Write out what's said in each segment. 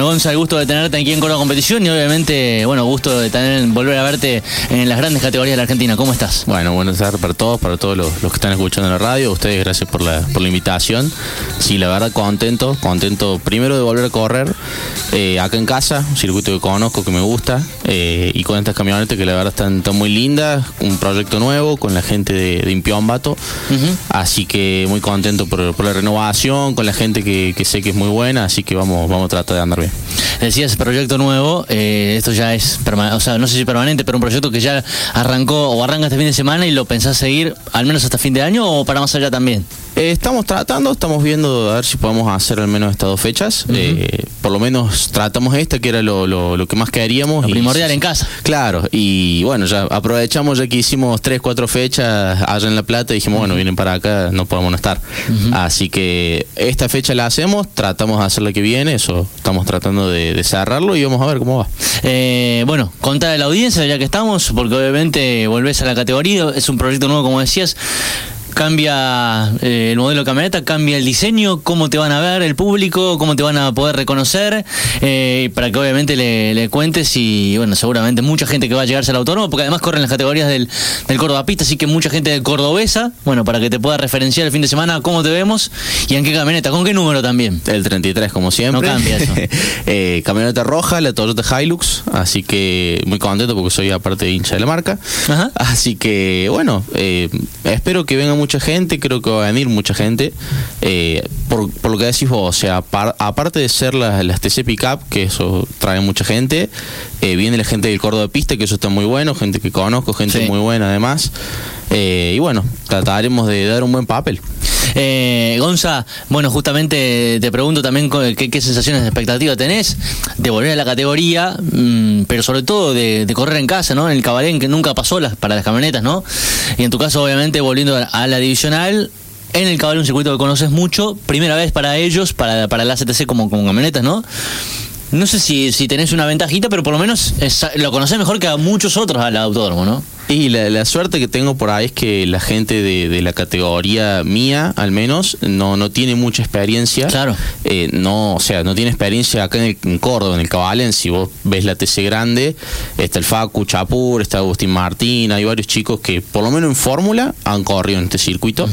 Gonza, el gusto de tenerte aquí en Córdoba Competición y obviamente, bueno, gusto de volver a verte en las grandes categorías de la Argentina. ¿Cómo estás? Bueno, buenas tardes para todos los que están escuchando en la radio. Ustedes, gracias por la invitación. Sí, la verdad, contento primero de volver a correr acá en casa, un circuito que conozco, que me gusta, y con estas camionetas que la verdad están muy lindas, un proyecto nuevo con la gente de Impiombato. Así que muy contento por la renovación, con la gente que sé que es muy buena, así que vamos a tratar de andar bien. Decías proyecto nuevo, esto ya es permanente, o sea, no sé si permanente, pero un proyecto que ya arrancó o arranca este fin de semana y lo pensás seguir al menos hasta fin de año o para más allá también. Estamos viendo a ver si podemos hacer al menos estas 2 fechas. Por lo menos tratamos esta, que era lo que más queríamos. Lo primordial en casa. Claro, y bueno, ya aprovechamos, ya que hicimos 3-4 fechas allá en La Plata, y dijimos, bueno, vienen para acá, no podemos no estar. Así que esta fecha la hacemos, tratamos de hacer la que viene, eso estamos tratando de cerrarlo y vamos a ver cómo va. Bueno, contale a la audiencia ya que estamos, porque obviamente volvés a la categoría, es un proyecto nuevo como decías. Cambia el modelo de camioneta, cambia el diseño, cómo te van a ver el público, cómo te van a poder reconocer, para que obviamente le cuentes y bueno, seguramente mucha gente que va a llegarse al autódromo, porque además corren las categorías del Córdoba Pista, así que mucha gente cordobesa, bueno, para que te pueda referenciar el fin de semana cómo te vemos y en qué camioneta, con qué número también. El 33 como siempre. No cambia eso. Camioneta roja, la Toyota Hilux, así que muy contento porque soy aparte hincha de la marca. Ajá. Así que bueno, espero que venga mucha gente, creo que va a venir mucha gente, por lo que decís vos, o sea, aparte de ser las TC Pickup, que eso trae mucha gente, viene la gente del Córdoba Pista, que eso está muy bueno, gente que conozco, gente muy buena además, y bueno, trataremos de dar un buen papel. Gonza, bueno, justamente te pregunto también qué sensaciones de expectativa tenés de volver a la categoría, pero sobre todo de correr en casa, ¿no? En el Cabalén, que nunca pasó para las camionetas, ¿no? Y en tu caso, obviamente, volviendo a la divisional, en el Cabalén, un circuito que conoces mucho, primera vez para ellos, para la ACTC como camionetas, ¿no? No sé si tenés una ventajita, pero por lo menos lo conocés mejor que a muchos otros al autódromo, ¿no? Y la suerte que tengo por ahí es que la gente de la categoría mía, al menos, no tiene mucha experiencia. Claro. No tiene experiencia acá en Córdoba, en el Cabalén. Si vos ves la TC grande, está el Facu Chapur, está Agustín Martín, hay varios chicos que por lo menos en fórmula han corrido en este circuito.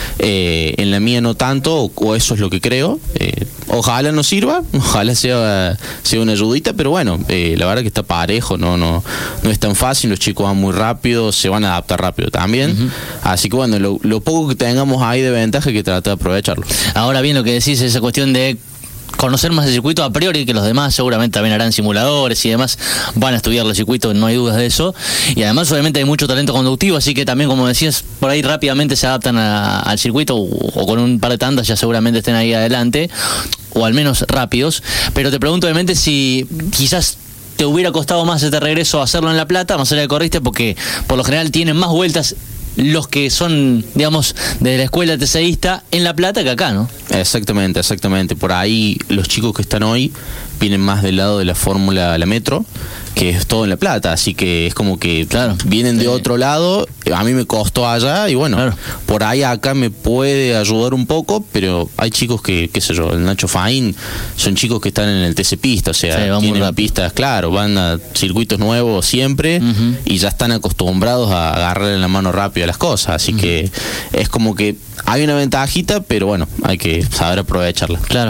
En la mía no tanto, o eso es lo que creo. Ojalá nos sirva, ojalá sea una ayudita, pero bueno, la verdad que está parejo, no es tan fácil, los chicos van muy rápido, se van a adaptar rápido también, así que bueno, lo poco que tengamos ahí de ventaja hay que tratar de aprovecharlo. Ahora bien, lo que decís, esa cuestión de conocer más el circuito a priori que los demás, seguramente también harán simuladores y demás, van a estudiar el circuito, no hay dudas de eso, y además obviamente hay mucho talento conductivo, así que también, como decías, por ahí rápidamente se adaptan al circuito, o con un par de tandas ya seguramente estén ahí adelante, o al menos rápidos. Pero te pregunto obviamente si quizás te hubiera costado más este regreso a hacerlo en La Plata, más allá de corriste, porque por lo general tienen más vueltas los que son, digamos, de la escuela TCista en La Plata que acá, ¿no? Exactamente. Por ahí los chicos que están hoy vienen más del lado de la Fórmula La Metro, que es todo en La Plata, así que es como que vienen de otro lado. A mí me costó allá y bueno, por ahí acá me puede ayudar un poco, pero hay chicos que, qué sé yo, el Nacho Faín, son chicos que están en el TC Pista, o sea, tienen pistas, claro, van a circuitos nuevos siempre y ya están acostumbrados a agarrar en la mano rápido las cosas, así que es como que hay una ventajita, pero bueno, hay que saber aprovecharla. Claro.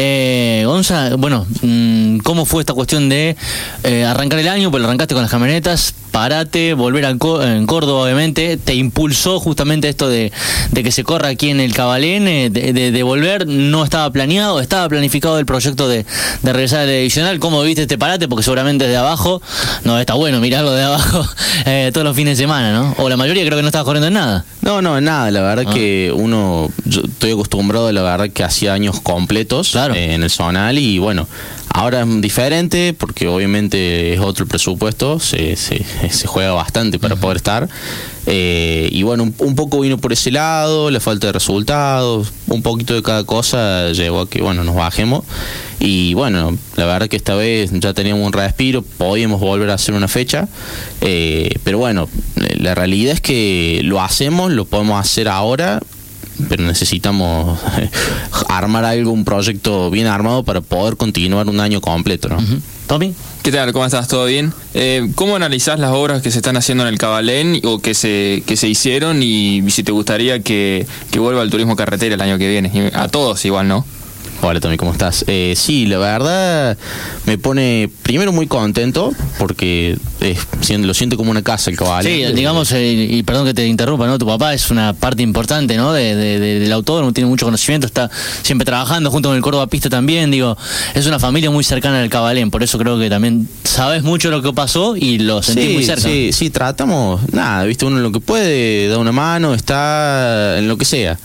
Gonza, bueno, ¿cómo fue esta cuestión de arrancar el año? Pues lo arrancaste con las camionetas, parate, volver en Córdoba, obviamente, te impulsó justamente esto de que se corra aquí en el Cabalén, de volver, no estaba planeado, estaba planificado el proyecto de regresar a la divisional. ¿Cómo viste este parate? Porque seguramente desde abajo, no está bueno mirarlo de abajo todos los fines de semana, ¿no? O la mayoría creo que no estaba corriendo en nada. No, en nada, la verdad que yo estoy acostumbrado, la verdad que hacía años completos en el zonal y bueno, ahora es diferente porque obviamente es otro presupuesto, se juega bastante para poder estar, y bueno, un poco vino por ese lado, la falta de resultados, un poquito de cada cosa llevó a que bueno, nos bajemos y bueno, la verdad que esta vez ya teníamos un respiro, podíamos volver a hacer una fecha, pero bueno, la realidad es que lo podemos hacer ahora pero necesitamos armar algo, un proyecto bien armado para poder continuar un año completo, ¿no? ¿Tommy? ¿Qué tal? ¿Cómo estás? ¿Todo bien? ¿Cómo analizás las obras que se están haciendo en el Cabalén o que se hicieron y si te gustaría que vuelva el turismo carretera el año que viene? A todos igual, ¿no? Hola Tommy, ¿cómo estás? Sí, la verdad me pone primero muy contento porque lo siento como una casa el Cabalén. Sí, digamos, y perdón que te interrumpa, ¿no? Tu papá es una parte importante, ¿no? Del autódromo, tiene mucho conocimiento, está siempre trabajando junto con el Córdoba Pista también, digo, es una familia muy cercana al Cabalén, por eso creo que también sabes mucho lo que pasó y lo sentís muy cerca. Sí, tratamos, nada, viste, uno en lo que puede, da una mano, está en lo que sea.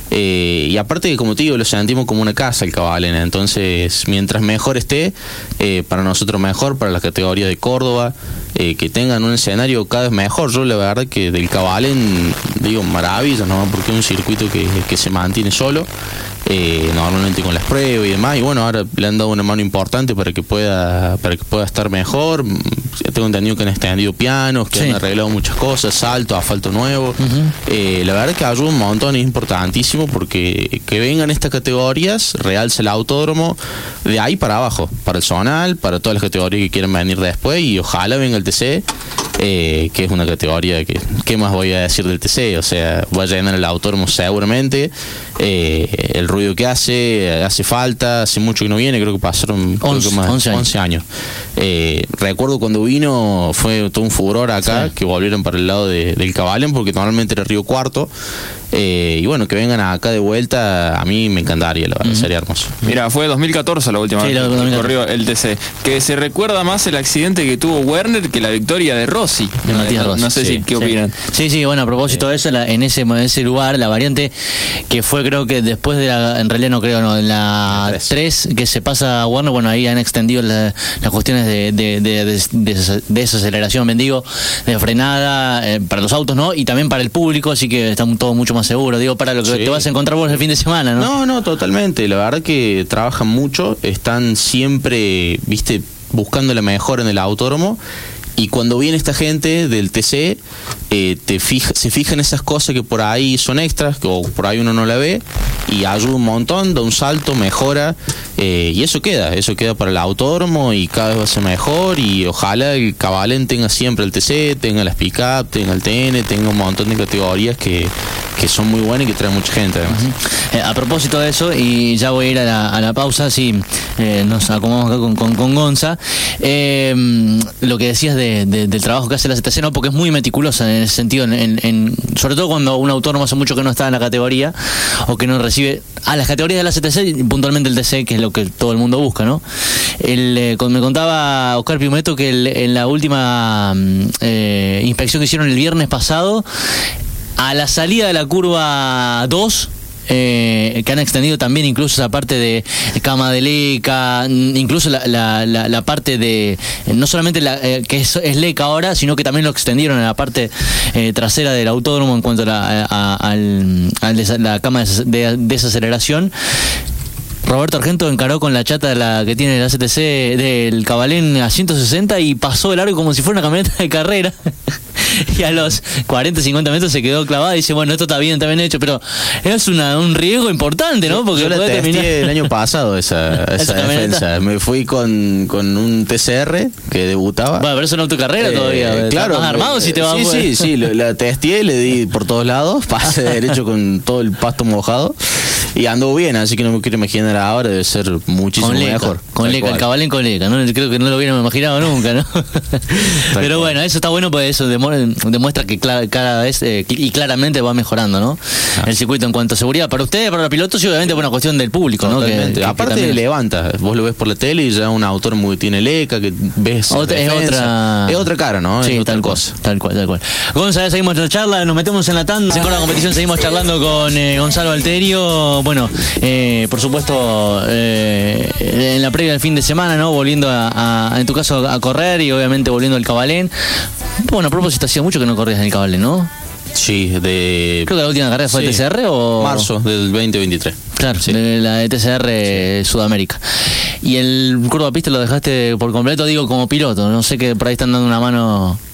Y aparte, como te digo, lo sentimos como una casa el Cabalén, entonces mientras mejor esté, para nosotros mejor, para la categoría de Córdoba, que tengan un escenario cada vez mejor. Yo la verdad que del Cabalén digo maravilla, ¿no? Porque es un circuito que se mantiene solo, normalmente con las pruebas y demás, y bueno, ahora le han dado una mano importante para que pueda estar mejor. Tengo entendido que han extendido pianos, que han arreglado muchas cosas, salto, asfalto nuevo. La verdad que ayuda un montón, es importantísimo porque que vengan estas categorías realza el autódromo de ahí para abajo, para el zonal, para todas las categorías que quieran venir después, y ojalá venga el TC, que es una categoría que, ¿qué más voy a decir del TC? O sea, va a llenar el autódromo seguramente. El ruido que hace falta, hace mucho que no viene, creo que pasaron 11 años. Recuerdo cuando vino, fue todo un furor acá, que volvieron para el lado del Cabalén, porque normalmente era Río Cuarto. Y bueno, que vengan acá de vuelta, a mí me encantaría, la verdad, sería hermoso. Mira, fue 2014 la última vez que corrió el TC, que se recuerda más el accidente que tuvo Werner que la victoria de Rossi. No sé si qué opinan. Sí, bueno, a propósito de eso, en ese lugar, la variante que fue, creo que después de en realidad no creo, no, en la 3 que se pasa a Werner, bueno, ahí han extendido las cuestiones de desaceleración, bendigo, de frenada, para los autos, ¿no? Y también para el público, así que están todos mucho más seguro, digo, para lo que te vas a encontrar vos el fin de semana, ¿no? No, totalmente, la verdad que trabajan mucho, están siempre, viste, buscando la mejor en el autódromo, y cuando viene esta gente del TC, se fija en esas cosas que por ahí son extras, o por ahí uno no la ve, y ayuda un montón, da un salto, mejora, y eso queda para el autódromo y cada vez va a ser mejor, y ojalá el Cabalén tenga siempre el TC, tenga las pick-up, tenga el TN, tenga un montón de categorías que son muy buenas y que traen mucha gente además. A propósito de eso, y ya voy a ir a la pausa, sí, nos acomodamos acá con Gonza, lo que decías del trabajo que hace la CTC, ¿no? Porque es muy meticulosa en ese sentido, sobre todo cuando un autónomo hace mucho que no está en la categoría o que no recibe a las categorías de la CTC, puntualmente el TC, que es lo que todo el mundo busca, ¿no? Me contaba Oscar Piumeto que en la última inspección que hicieron el viernes pasado, a la salida de la curva 2, que han extendido también incluso esa parte de cama de leca, incluso la parte de, no solamente que es leca ahora, sino que también lo extendieron en la parte trasera del autódromo en cuanto a la cama de desaceleración. Roberto Argento encaró con la chata que tiene la CTC del Cabalén a 160 y pasó el largo como si fuera una camioneta de carrera. Y a los 40, 50 metros se quedó clavada y dice, bueno, esto está bien hecho, pero es un riesgo importante, ¿no? Porque yo la testé el año pasado esa defensa. Me fui con un TCR que debutaba. Bueno, pero es una autocarrera todavía. Claro. ¿Estás armado si te vas? Sí, la testé, le di por todos lados, pase derecho con todo el pasto mojado y anduvo bien, así que no me quiero imaginar ahora, debe ser muchísimo mejor. Con leca, el Cabalén con leca, ¿no? Creo que no lo hubiéramos imaginado nunca, ¿no? Pero bueno, eso está bueno, pues eso demuestra que cada vez y claramente va mejorando, ¿no? El circuito en cuanto a seguridad para ustedes, para los pilotos y obviamente por una cuestión del público, ¿no? Aparte también levanta, vos lo ves por la tele y ya un autódromo que tiene leca, que ves es otra cara, ¿no? Sí, es tal cual. Gonzalo, seguimos la charla, nos metemos en la tanda, en la competición seguimos charlando con Gonzalo Alterio, bueno, por supuesto en la previa del fin de semana, ¿no? Volviendo en tu caso a correr y obviamente volviendo al Cabalén. Bueno, a propósito, hacía mucho que no corrías en el Cabalén, ¿no? Sí, creo que la última carrera fue el TCR o... marzo del 2023. Claro, sí. De la de TCR Sudamérica. ¿Y el Córdoba Pista lo dejaste por completo, digo, como piloto? No sé, que por ahí están dando una mano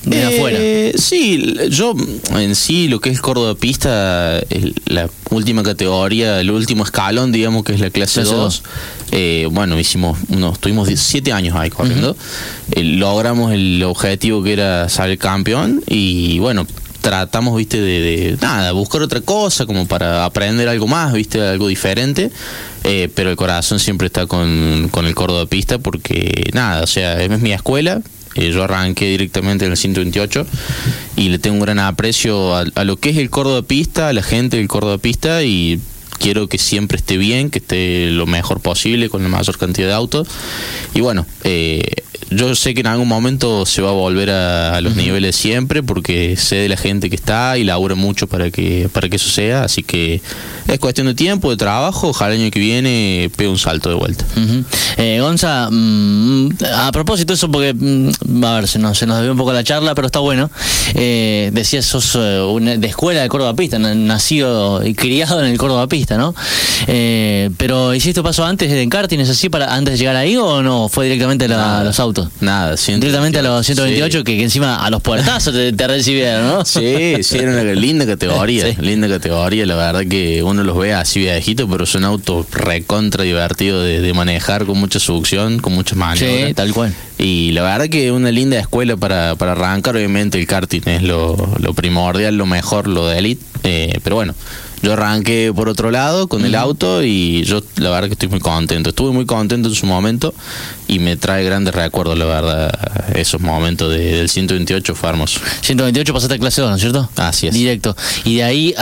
de afuera. Sí, yo en sí lo que es Córdoba Pista, la última categoría, el último escalón, digamos que es la clase 2. Bueno, tuvimos 17 años ahí corriendo. Logramos el objetivo que era salir campeón y bueno, tratamos, viste, de buscar otra cosa como para aprender algo más, viste, algo diferente. Pero el corazón siempre está con el Córdoba Pista porque o sea, es mi escuela. Yo arranqué directamente en el 128 y le tengo un gran aprecio a lo que es el Córdoba Pista, a la gente del Córdoba Pista, y quiero que siempre esté bien, que esté lo mejor posible con la mayor cantidad de autos. Y bueno, yo sé que en algún momento se va a volver a los niveles siempre, porque sé de la gente que está y labura mucho para que eso sea, así que es cuestión de tiempo, de trabajo. Ojalá el año que viene pegue un salto de vuelta. Gonza, a propósito de eso, porque a ver, se nos desvió un poco la charla, pero está bueno. Decías, sos de escuela de Córdoba Pista, nacido y criado en el Córdoba Pista, ¿no? Pero ¿hiciste paso antes de karting, es así, antes de llegar ahí, o no? ¿Fue directamente a los autos? Nada, directamente a los 128, sí. que encima a los puertazos te recibieron, ¿no? Sí, era una linda categoría, sí. Linda categoría, la verdad que uno los ve así viejitos, pero son autos recontra divertidos de manejar, con mucha succión, con muchas maniobras. Sí, tal cual. Y la verdad que es una linda escuela para arrancar. Obviamente el karting es lo primordial, lo mejor, lo de elite, pero bueno, yo arranqué por otro lado con el auto y yo la verdad que estoy muy contento. Estuve muy contento en su momento y me trae grandes recuerdos, la verdad. Esos momentos del 128 fue hermoso. 128 pasaste a clase 2, ¿no es cierto? Así es. Directo. Y de ahí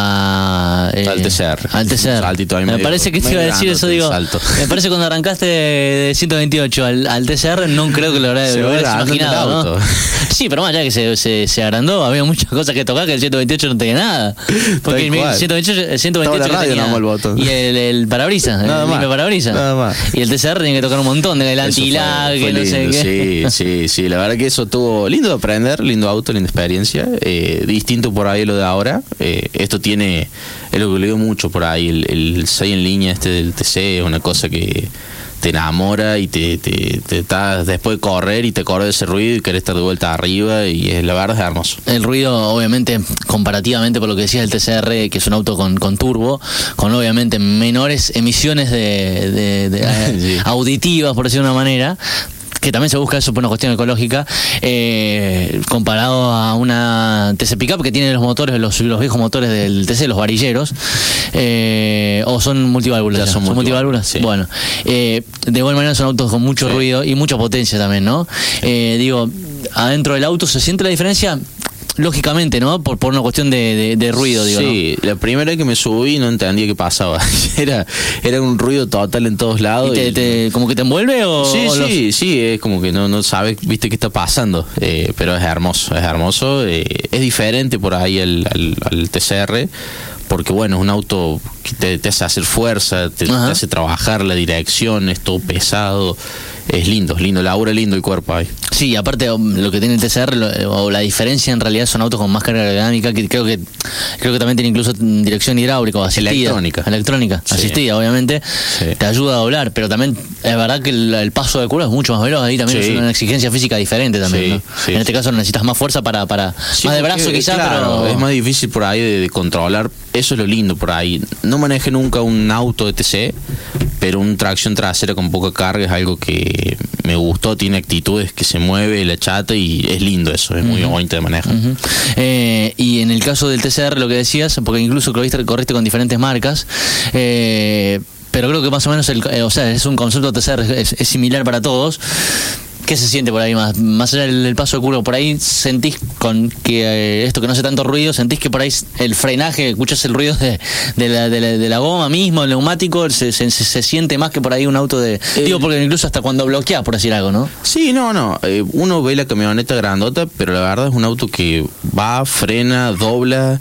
al TCR. Al TCR. Saltito ahí me parece que te iba a decir eso, digo. Me parece que cuando arrancaste de 128 al TCR, no creo que lo habrás imaginado, ¿no? Sí, pero más allá que se agrandó, había muchas cosas que tocar que el 128 no tenía nada. Porque el 128 la radio, tenía, el botón. y el parabrisas, nada el más, parabrisas. Nada más. Y el TCR tenía que tocar un montón, el anti-lag, que no sé qué. Sí, la verdad que eso estuvo lindo de aprender, lindo auto, linda experiencia, distinto por ahí lo de ahora. Esto tiene, es lo que le digo mucho por ahí, el 6 en línea del TC es una cosa que te enamora y te estás después de correr y te corre de ese ruido y querés estar de vuelta arriba, y la verdad es hermoso. El ruido, obviamente, comparativamente por lo que decías el TCR, que es un auto con turbo, con obviamente menores emisiones sí. auditivas, por decirlo de una manera, que también se busca eso por una cuestión ecológica, comparado a una TC Pickup que tiene los motores, los viejos motores del TC, los varilleros, o son multiválvulas. Ya son multiválvulas. Sí. Bueno, de igual manera son autos con mucho ruido y mucha potencia también, ¿no? Digo, adentro del auto se siente la diferencia. Lógicamente, ¿no? Por una cuestión de ruido, digo. Sí, ¿no? La primera vez que me subí no entendía qué pasaba. Era un ruido total en todos lados. ¿Y como que te envuelve o...? Sí, es como que no sabes, viste, qué está pasando. Pero es hermoso. Es diferente por ahí al TCR, porque bueno, es un auto que te hace hacer fuerza, te hace trabajar la dirección, es todo pesado. Es lindo, labura lindo el cuerpo ahí. Sí, aparte lo que tiene el TCR, o la diferencia en realidad, son autos con más carga aerodinámica, que creo que también tiene incluso dirección hidráulica o asistida. Electrónica, sí. Asistida, obviamente, sí. Te ayuda a doblar, pero también es verdad que el paso de curva es mucho más veloz, ahí también es una exigencia física diferente también, sí, ¿no? Sí, en este caso necesitas más fuerza para más de brazo quizás, claro, pero es más difícil por ahí de controlar. Eso es lo lindo por ahí. No manejé nunca un auto de TC, pero un tracción trasera con poca carga es algo que me gustó, tiene actitudes, que se mueve la chata y es lindo eso, es muy bonito de manejar. Y en el caso del TCR, lo que decías, porque incluso corriste con diferentes marcas, pero creo que más o menos es un concepto TCR, es similar para todos. ¿Qué se siente por ahí más allá del paso de curva? Por ahí sentís con que esto que no hace tanto ruido, sentís que por ahí el frenaje, escuchas el ruido de la goma mismo, el neumático, se siente más que por ahí un auto digo, porque incluso hasta cuando bloqueas, por decir algo, ¿no? Sí, no. Uno ve la camioneta grandota, pero la verdad es un auto que va, frena, dobla,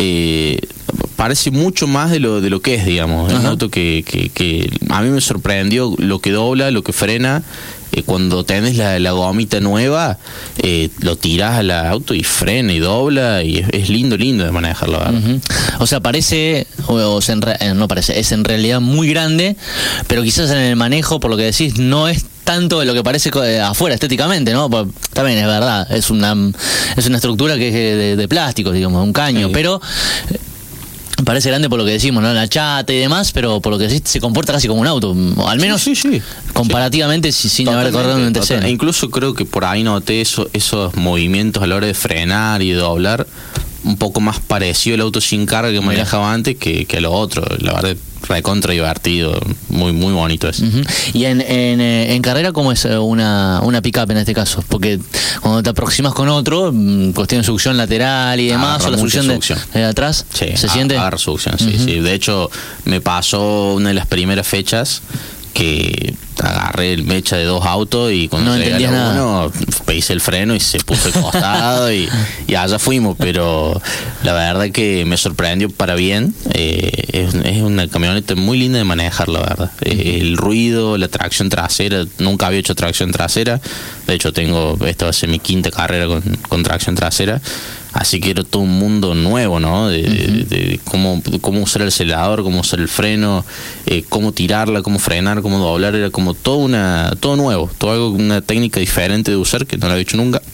parece mucho más de lo que es, digamos. Es un auto que a mí me sorprendió lo que dobla, lo que frena. Cuando tenés la gomita nueva, lo tirás al auto y frena y dobla, y es lindo de manejarlo. O sea, parece, no parece, es en realidad muy grande, pero quizás en el manejo, por lo que decís, no es tanto de lo que parece afuera estéticamente, ¿no? Pues, también es verdad, es una estructura que es de plástico, digamos, un caño, pero parece grande por lo que decimos, ¿no? La chata y demás, pero por lo que decís se comporta casi como un auto, o al menos comparativamente sin haber corrido en un TC. E incluso creo que por ahí noté esos movimientos a la hora de frenar y doblar un poco más parecido al auto sin carga que manejaba antes que a lo otro. La verdad, recontra divertido, muy muy bonito eso. Y en carrera, ¿cómo es una pick-up en este caso? Porque cuando te aproximas con otro, cuestión de succión lateral y demás, o la succión de atrás, ¿se siente? Agarra succión, sí. De hecho, me pasó una de las primeras fechas que agarré el mecha de 2 autos y cuando llegué a uno pisé el freno y se puso de costado y allá fuimos, pero la verdad que me sorprendió para bien. Es una camioneta muy linda de manejar, la verdad. El ruido, la tracción trasera, nunca había hecho tracción trasera, de hecho esta va a ser mi 5ª carrera con tracción trasera. Así que era todo un mundo nuevo, ¿no? De cómo usar el acelerador, cómo usar el freno, cómo tirarla, cómo frenar, cómo doblar. Era como todo nuevo, una técnica diferente de usar que no la había hecho nunca.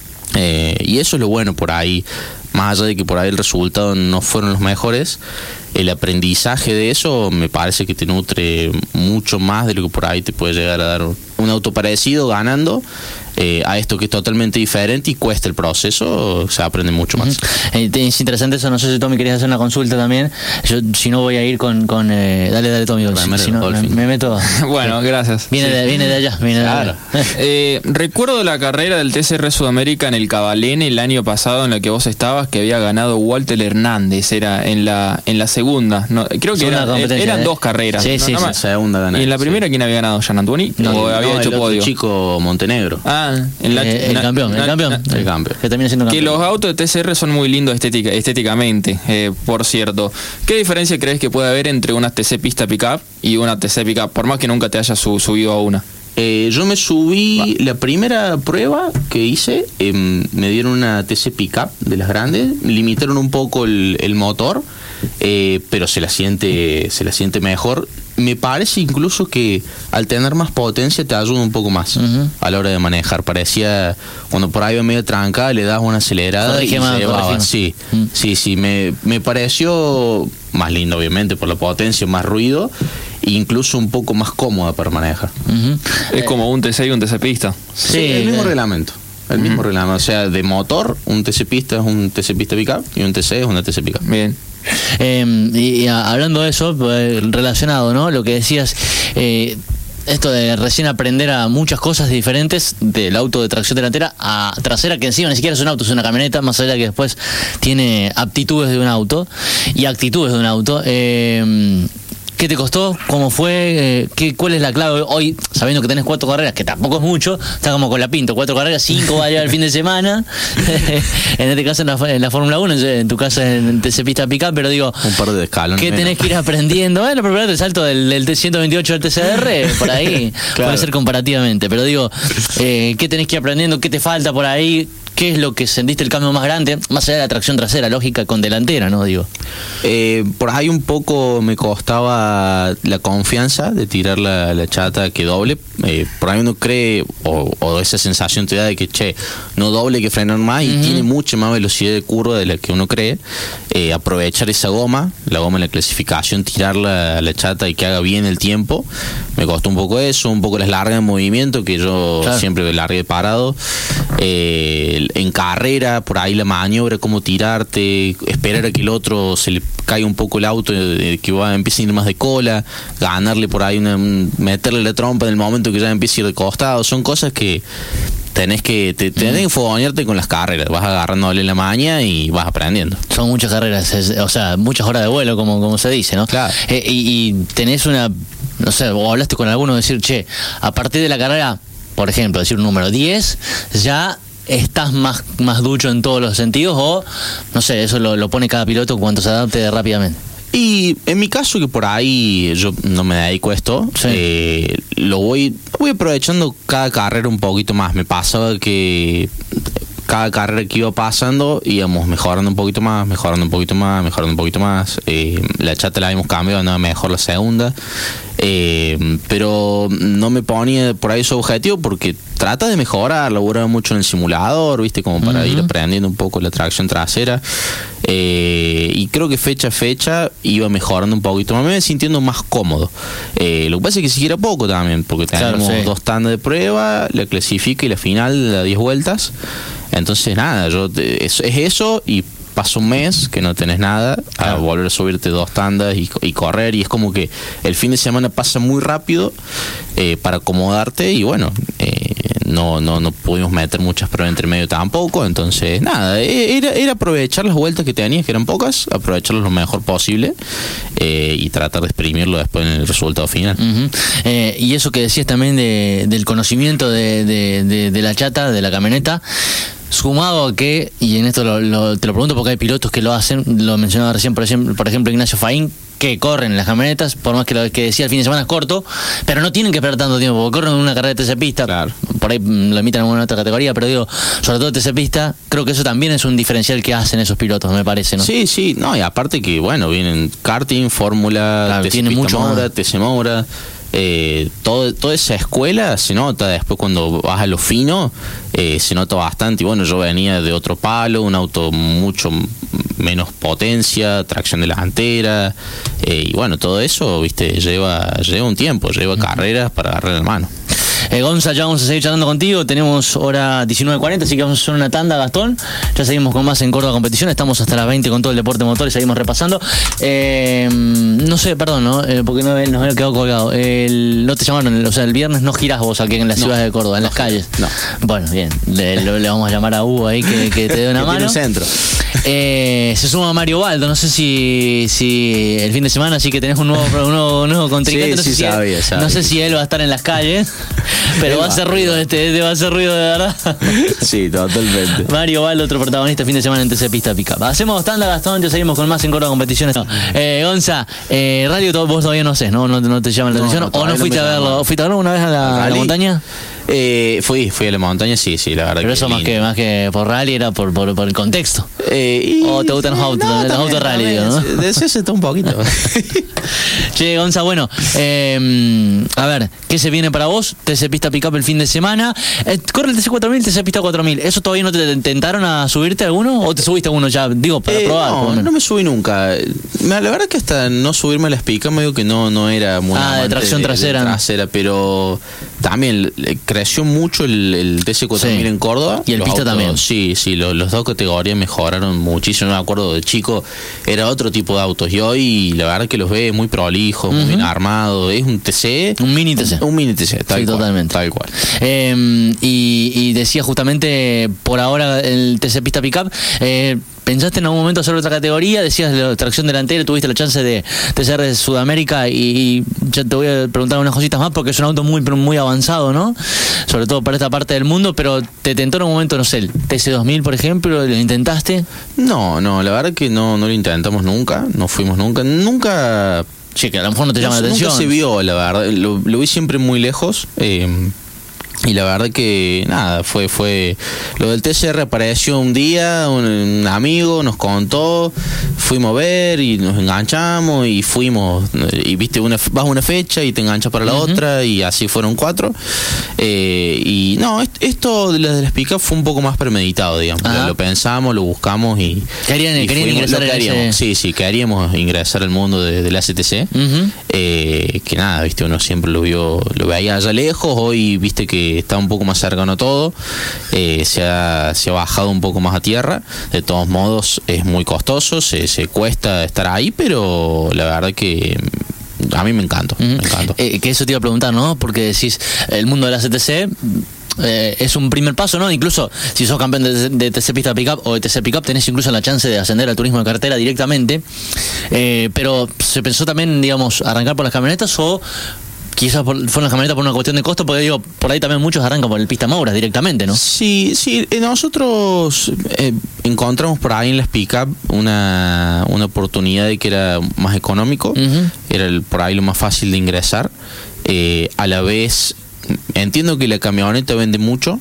Y eso es lo bueno por ahí. Más allá de que por ahí el resultado no fueron los mejores, el aprendizaje de eso me parece que te nutre mucho más de lo que por ahí te puede llegar a dar un auto parecido ganando. A esto que es totalmente diferente y cuesta el proceso, se aprende mucho más. Es interesante eso. No sé si Tommy querías hacer una consulta también. Yo, si no, voy a ir con dale Tommy, si no, me meto. Bueno, gracias. Viene de allá. Claro. Recuerdo la carrera del TCR Sudamérica en el Cabalén el año pasado en la que vos estabas, que había ganado Walter Hernández, era en la segunda, no, creo que eran 2 carreras. Sí, ¿no? La segunda gané. ¿Y en la primera quién había ganado? ¿Jan Antuoni? ¿O había hecho podio? El chico Montenegro. El campeón. Que termina siendo campeón. Que los autos de TCR son muy lindos estéticamente, por cierto. ¿Qué diferencia crees que puede haber entre una TC pista pickup y una TC pickup, por más que nunca te hayas subido a una? Yo me subí, la primera prueba que hice, me dieron una TC Pickup de las grandes, limitaron un poco el motor, pero se la siente mejor. Me parece incluso que al tener más potencia te ayuda un poco más a la hora de manejar. Parecía, cuando por ahí va medio trancada, le das una acelerada y se llevaba. Sí, me pareció más lindo, obviamente, por la potencia, más ruido, e incluso un poco más cómoda para manejar. Es como un TC y un TC pista. Sí, el mismo reglamento. El mismo reglamento, o sea, de motor, un TC pista es un TC pista pickup y un TC es una TC pickup. Bien. Y hablando de eso, relacionado, ¿no? Lo que decías, esto de recién aprender a muchas cosas diferentes del auto de tracción delantera a trasera, que encima ni siquiera es un auto, es una camioneta, más allá que después tiene aptitudes de un auto y actitudes de un auto. ¿Qué te costó? ¿Cómo fue? ¿Cuál es la clave hoy, sabiendo que tenés 4 carreras, que tampoco es mucho? Está como con la Pinto, 4 carreras, 5 va a llegar el fin de semana. En este caso en la Fórmula 1, en tu caso en TC Pista Pickup, pero digo, un par de escalones. ¿qué tenés que ir aprendiendo? Bueno, primero el salto del T128 al TCR, por ahí, claro, puede ser comparativamente, pero digo, ¿qué tenés que ir aprendiendo? ¿Qué te falta por ahí? ¿Qué es lo que sentiste el cambio más grande? Más allá de la tracción trasera, lógica con delantera, ¿no? Digo. Por ahí un poco me costaba la confianza de tirar la chata que doble. Por ahí uno cree, o esa sensación te da de que, no doble, que frenar más, y tiene mucha más velocidad de curva de la que uno cree. Aprovechar esa goma, la goma en la clasificación, tirarla a la chata y que haga bien el tiempo. Me costó un poco eso, un poco las largas en movimiento, que yo siempre largué parado. En carrera, por ahí la maniobra, cómo tirarte, esperar a que el otro se le caiga un poco el auto, que empiece a ir más de cola, ganarle por ahí, meterle la trompa en el momento que ya empiece a ir de costado. Son cosas que tenés que fogonearte con las carreras. Vas agarrándole la maña y vas aprendiendo. Son muchas carreras, o sea, muchas horas de vuelo, como se dice, ¿no? Claro. Y tenés no sé, o hablaste con alguno, decir, a partir de la carrera, por ejemplo, decir un número 10, ya estás más ducho en todos los sentidos, o no sé, eso lo pone cada piloto cuando se adapte rápidamente. Y en mi caso, que por ahí yo no me dedico a esto, lo voy aprovechando cada carrera un poquito más. Me pasaba que cada carrera que iba pasando íbamos mejorando un poquito más, mejorando un poquito más, mejorando un poquito más. La chata la habíamos cambiado, andaba mejor la segunda. Pero no me ponía por ahí su objetivo porque trata de mejorar, laburaba mucho en el simulador, viste, como para ir aprendiendo un poco la tracción trasera. Y creo que fecha a fecha iba mejorando un poquito más, me iba sintiendo más cómodo. Lo que pasa es que siquiera poco también, porque tenemos 2 tandas de prueba, la clasifica y la final de 10 vueltas. Entonces nada, es eso, y pasa un mes que no tenés nada, a volver a subirte 2 tandas y correr, y es como que el fin de semana pasa muy rápido para acomodarte, y bueno, no pudimos meter muchas pruebas entre medio tampoco. Entonces nada, era aprovechar las vueltas que tenías, que eran pocas, aprovecharlas lo mejor posible, y tratar de exprimirlo después en el resultado final. Y eso que decías también del conocimiento de la chata, de la camioneta, sumado a que, y en esto te lo pregunto porque hay pilotos que lo hacen, lo mencionaba recién, por ejemplo Ignacio Faín, que corren las camionetas, por más que lo que decía el fin de semana es corto, pero no tienen que esperar tanto tiempo, porque corren una carrera de TC pista, claro, por ahí lo imitan en alguna otra categoría, pero digo, sobre todo TC pista, creo que eso también es un diferencial que hacen esos pilotos, me parece, ¿no? Sí, no, y aparte que, bueno, vienen karting, fórmula, claro, TC tiene pista mucho Moura, TC Moura. Toda esa escuela se nota después cuando vas a lo fino, se nota bastante. Y bueno, yo venía de otro palo, un auto mucho menos potencia, tracción delantera, y bueno, todo eso, viste, lleva un tiempo, lleva carreras para agarrar la mano. Gonza, ya vamos a seguir charlando contigo. Tenemos hora 19:40, así que vamos a hacer una tanda, Gastón. Ya seguimos con más en Córdoba Competición. Estamos hasta las 20 con todo el deporte motor y seguimos repasando. No sé, perdón, ¿no? Porque nos había quedado colgado. No te llamaron, o sea, el viernes no girás vos aquí en la ciudad de Córdoba, en las calles. No. Bueno, bien. Le vamos a llamar a Hugo ahí que te dé una mano. Tiene un centro. Se suma Mario Baldo. No sé si el fin de semana sí que tenés un nuevo contrincante. Sí, sabía. No sé si él va a estar en las calles. Pero va a hacer ruido va a hacer ruido de verdad. Sí, totalmente. Mario Baldo, otro protagonista fin de semana en TC Pista Pickup. Hacemos tanda, Gastón, ya seguimos con más en Córdoba Competiciones. Gonza, radio vos todavía no haces, ¿no? No te llama la atención. ¿O no fuiste a verlo? ¿Fuiste a verlo una vez a la montaña? Fui a la montaña, sí, la verdad. Pero eso más que por rally era por el contexto. ¿O te gustan los autos rally, digo, ¿no? De eso se está un poquito. Che, Gonza, bueno, a ver, ¿qué se viene para vos? TC Pista Pickup el fin de semana. Corre el TC 4000, TC Pista 4000. ¿Eso todavía no te tentaron a subirte a alguno? ¿O te subiste a uno ya? Digo, para probar. No me subí nunca. La verdad que hasta no subirme a las pickup me digo que no era muy de tracción trasera. Pero también creció mucho el TC 4000 en Córdoba. Y el Pista autos, también. Sí, los dos categorías mejoraron muchísimo. No me acuerdo, de chico era otro tipo de autos. Y hoy la verdad que los ves muy prolijos, muy bien armados. Es un TC. Un mini TC. Un mini TC, tal cual. Totalmente. Tal cual. Y decía justamente por ahora el TC Pista Pickup. ¿Pensaste en algún momento hacer otra categoría? Decías de tracción delantera, tuviste la chance de ser de Sudamérica y ya te voy a preguntar unas cositas más porque es un auto muy avanzado, ¿no? Sobre todo para esta parte del mundo, pero ¿te tentó en un momento, no sé, el TC2000, por ejemplo? ¿Lo intentaste? No, la verdad que no lo intentamos nunca, no fuimos nunca. Sí, que a lo mejor no te llama la atención. Nunca se vio, la verdad, lo vi siempre muy lejos. Y la verdad que nada, fue lo del TCR. Apareció un día un amigo, nos contó, fuimos a ver y nos enganchamos y fuimos, y viste, vas a una fecha y te enganchas para la otra, y así fueron 4. Y no, esto de las pick-up fue un poco más premeditado, digamos. Lo pensamos, lo buscamos y querían ingresar Sí, queríamos ingresar al mundo del ACTC. Que nada, viste, uno siempre lo veía allá lejos. Hoy viste que está un poco más cercano a todo, se ha bajado un poco más a tierra. De todos modos es muy costoso, se cuesta estar ahí, pero la verdad que a mí me encantó. Que eso te iba a preguntar, ¿no? Porque decís, el mundo de la CTC es un primer paso, ¿no? Incluso si sos campeón de TC Pista Pickup o de TC Pickup, tenés incluso la chance de ascender al turismo de carretera directamente. Pero se pensó también, digamos, arrancar por las camionetas, o quizás fueron las camionetas por una cuestión de costo, porque digo, por ahí también muchos arrancan por el Pista Moura directamente, ¿no? Sí, nosotros encontramos por ahí en las pick-up una oportunidad de que era más económico, era por ahí lo más fácil de ingresar. A la vez, entiendo que la camioneta vende mucho,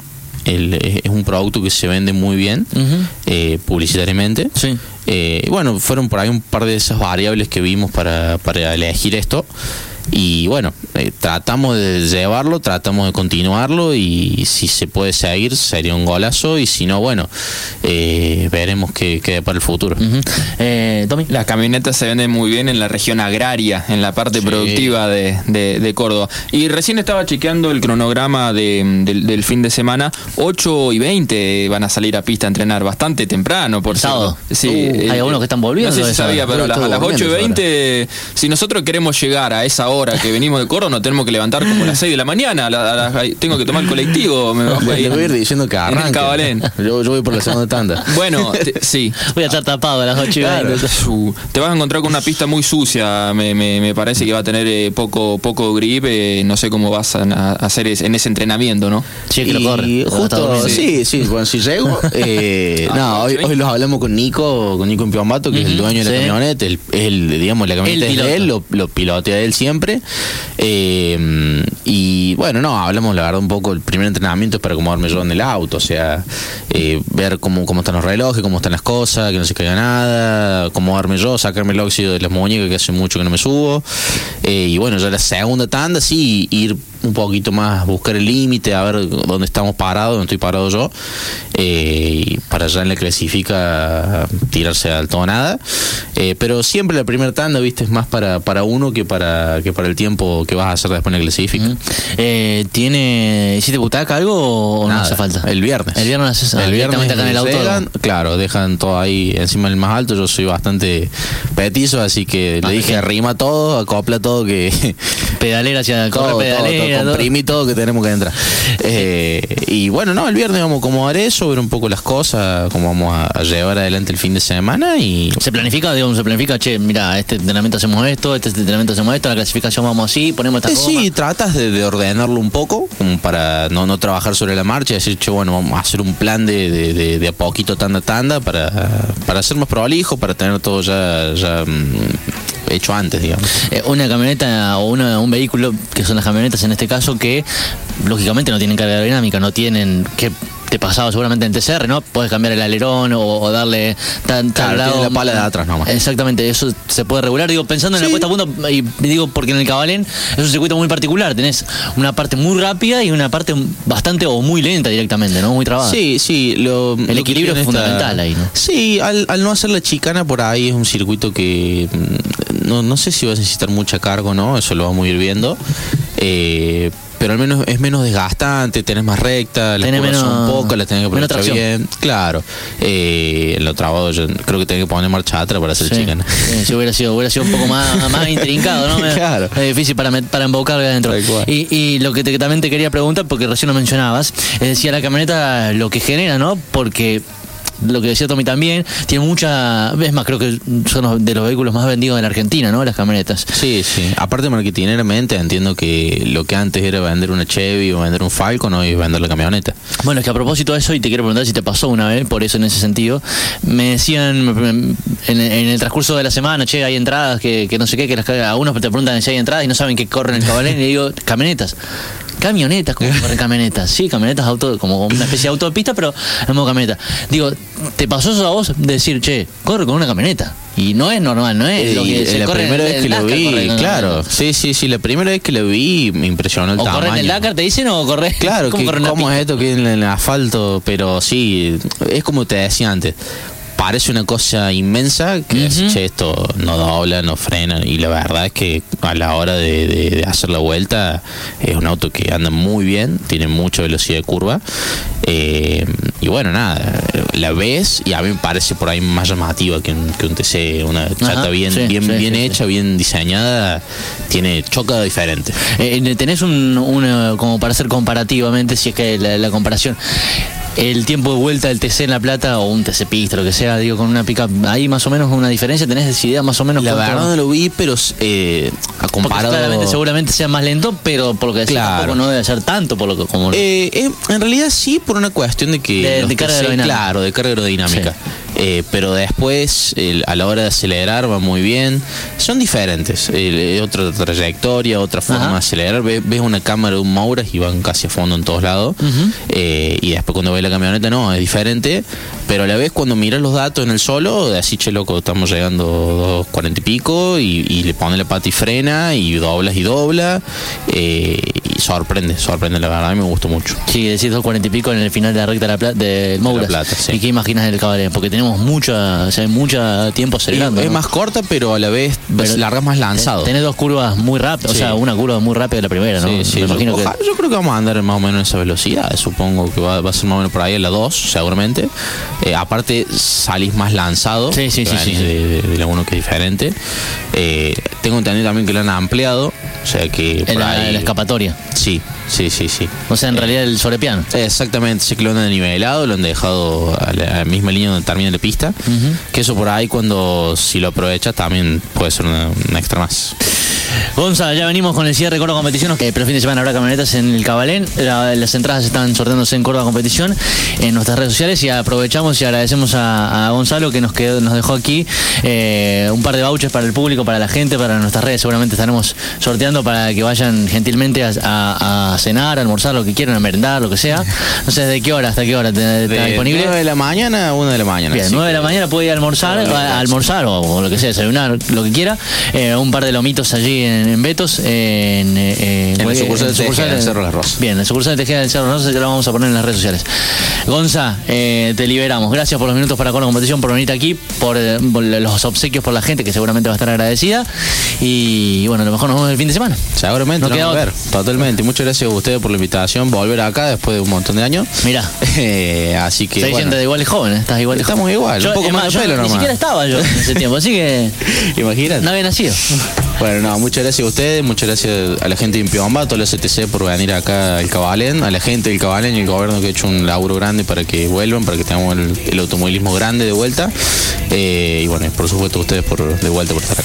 es un producto que se vende muy bien publicitariamente. Sí. Bueno, fueron por ahí un par de esas variables que vimos para elegir esto. Y bueno, tratamos de llevarlo, tratamos de continuarlo, y si se puede seguir sería un golazo, y si no, bueno, veremos qué queda para el futuro. Tommy. Las camionetas se venden muy bien en la región agraria, en la parte productiva de Córdoba. Y recién estaba chequeando el cronograma del fin de semana. 8:20 van a salir a pista a entrenar, bastante temprano, por sábado. Sí, hay algunos que están volviendo. No sé si sabía, pero a las 8:20, si nosotros queremos llegar a esa hora que venimos de Córdoba, nos tenemos que levantar como a las 6 de la mañana. Tengo que tomar el colectivo. Me bajo ahí. Le voy a ir diciendo que arranque. En el Cabalén. Yo voy por la segunda tanda. Bueno, sí. Voy a estar tapado a las 8:20. Te vas a encontrar con una pista muy sucia. Me parece que va a tener poco grip. No sé cómo vas a hacer en ese entrenamiento, ¿no? Sí, que lo corre. Justo, sí. Bueno, si llego. Hoy los hablamos con Nico en Piombato, que es el dueño de la camioneta. Digamos, la camioneta es de él, lo pilotea él siempre. Y bueno, hablamos la verdad un poco. El primer entrenamiento es para acomodarme yo en el auto, o sea, ver cómo están los relojes, cómo están las cosas, que no se caiga nada, acomodarme yo, sacarme el óxido de las muñecas, que hace mucho que no me subo. Y bueno, ya la segunda tanda sí, ir un poquito más, buscar el límite, a ver dónde estamos parados, dónde estoy parado yo, y para allá en la clasifica tirarse al todo o nada. Pero siempre la primera tanda, viste, es más para uno que para el tiempo que vas a hacer después en la clasifica. ¿Hiciste butaca algo o nada, no hace falta? El viernes. El viernes acá en el auto. Claro, dejan todo ahí encima del más alto. Yo soy bastante petizo, así que le dije arrima todo, acopla todo, que pedalera hacia todo, comprimí todo que tenemos que entrar. Y bueno, el viernes vamos a acomodar eso, ver un poco las cosas, cómo vamos a llevar adelante el fin de semana. Y se planifica, che, mira, este entrenamiento hacemos esto, la clasificación vamos así, ponemos esta sí, tratas de ordenarlo un poco, como para no trabajar sobre la marcha, y decir, che, bueno, vamos a hacer un plan de a poquito, tanda, para ser más prolijo, para tener todo ya hecho antes, digamos. Una camioneta o un vehículo, que son las camionetas en este caso, que lógicamente no tienen carga aerodinámica, no tienen que... Te pasaba seguramente en TCR, ¿no? Puedes cambiar el alerón o darle tal lado. La pala de atrás nomás. Exactamente, eso se puede regular. Digo, pensando en la puesta a punto, y digo porque en el Cabalén es un circuito muy particular. Tenés una parte muy rápida y una parte bastante o muy lenta directamente, ¿no? Muy trabada. Sí. El equilibrio es fundamental ahí, ¿no? Sí, al no hacer la chicana por ahí, es un circuito que no sé si vas a necesitar mucha carga o no, eso lo vamos a ir viendo. Pero al menos es menos desgastante, tenés más recta, las curvas son pocas, las tenés que poner bien. Claro. Lo trabado, yo creo que tenés que poner marcha atrás para hacer chicana. Sí, hubiera sido un poco más intrincado, ¿no? Claro. Es difícil para embocar adentro. Y lo que también te quería preguntar, porque recién lo mencionabas, es decir, la camioneta lo que genera, ¿no? Porque lo que decía Tommy también, tiene es más, creo que son de los vehículos más vendidos en la Argentina, ¿no? Las camionetas. Sí. Aparte, marketineramente, entiendo que lo que antes era vender una Chevy o vender un Falcon, hoy es vender la camioneta. Bueno, es que a propósito de eso, y te quiero preguntar si te pasó una vez, por eso en ese sentido, me decían en el transcurso de la semana, che, hay entradas que no sé qué, que algunos te preguntan si hay entradas y no saben que corren el Cabalén, y le digo, camionetas, ¿cómo corren camionetas? Sí, camionetas como una especie de autopista, pero en modo camioneta. Digo, ¿te pasó eso a vos de decir, che, corre con una camioneta? Y no es normal, no es lo que se la corre. Primera vez que lo vi, claro. Sí, la primera vez que lo vi me impresionó el tamaño. ¿O correr en el Dakar, te dicen, o correr? Claro, ¿cómo es esto que en el asfalto? Pero sí, es como te decía antes. Parece una cosa inmensa que che, esto no dobla, no frena, y la verdad es que a la hora de hacer la vuelta es un auto que anda muy bien, tiene mucha velocidad de curva, y bueno, nada, la ves y a mí me parece por ahí más llamativa que un TC, una chata bien hecha, bien diseñada, choca diferente. Tenés una como para hacer comparativamente, si es que la comparación, el tiempo de vuelta del TC en La Plata o un TC Pista, lo que sea, digo, con una pick-up, ¿hay más o menos una diferencia? ¿Tenés idea más o menos? La verdad no lo vi, pero comparado... Claramente, seguramente sea más lento, pero por lo que decís, tampoco no debe ser tanto por lo que... en realidad sí, por una cuestión de que... de carga aerodinámica. Claro, de carga aerodinámica. pero después a la hora de acelerar va muy bien. Son diferentes, otra trayectoria, otra forma de acelerar. Ves una cámara de un Moura y van casi a fondo en todos lados. Y después cuando ves la camioneta no, es diferente, pero a la vez cuando miras los datos en el solo, de así, che loco, estamos llegando 240 y pico, y le pone la pata y frena y doblas y dobla, y sorprende, la verdad, a mí me gustó mucho. Sí, decís 240 y pico en el final de la recta del Moura. Sí. ¿Y qué imaginas del Cabalén? Porque tenemos mucho tiempo acelerando. Es más corta, pero a la vez largas más lanzado. Tenés dos curvas muy rápidas, o sea, una curva muy rápida de la primera, ¿no? Sí, me imagino yo creo que vamos a andar más o menos en esa velocidad. Supongo que va a ser más o menos por ahí a la 2, seguramente. Aparte, salís más lanzado. Sí. De la 1, que es diferente. Tengo entendido también que lo han ampliado. O sea que por ahí la escapatoria. Sí. O sea, en realidad el sobrepiano. Exactamente, sé que lo han nivelado, lo han dejado a la misma línea donde termina la pista. Que eso por ahí, si lo aprovechas, también puede ser una extra más. Gonza, ya venimos con el cierre de Córdoba Competición, pero el fin de semana habrá camionetas en el Cabalén. Las entradas están sorteándose en Córdoba Competición en nuestras redes sociales, y aprovechamos y agradecemos a Gonzalo que nos dejó aquí un par de vouchers para el público, para la gente, para nuestras redes. Seguramente estaremos sorteando para que vayan gentilmente a cenar, a almorzar, lo que quieran, a merendar, lo que sea. No sé, ¿de qué hora hasta qué hora está disponible? 9 de la mañana a 1 de la mañana. Bien, 9 de la mañana puede ir a almorzar o lo que sea, desayunar, lo que quiera. Un par de lomitos allí en Betos, en la sucursal de Tejeda del Cerro Las Rosas. Bien, en la sucursal de Tejeda del Cerro Las Rosas, que lo vamos a poner en las redes sociales. Gonza, te liberamos. Gracias por los minutos para Córdoba Competición, por venir aquí, por los obsequios, por la gente que seguramente va a estar agradecida. Y bueno, a lo mejor nos vemos el fin de semana. Seguramente, no queda ver. Totalmente. Muchas gracias a ustedes por la invitación, volver acá después de un montón de años. Mira. Así que. Hay gente de igual y joven, estás igual y joven. Estamos igual, un poco más de pelo nomás. Ni siquiera estaba yo en ese tiempo, así que. Imagínate. No había nacido. Bueno, no, muchas gracias a ustedes, muchas gracias a la gente de Impiomba, a toda la CTC por venir acá al Cabalén, a la gente del Cabalén y el gobierno que ha hecho un laburo grande para que vuelvan, para que tengamos el automovilismo grande de vuelta. Y bueno, por supuesto a ustedes de vuelta por estar acá.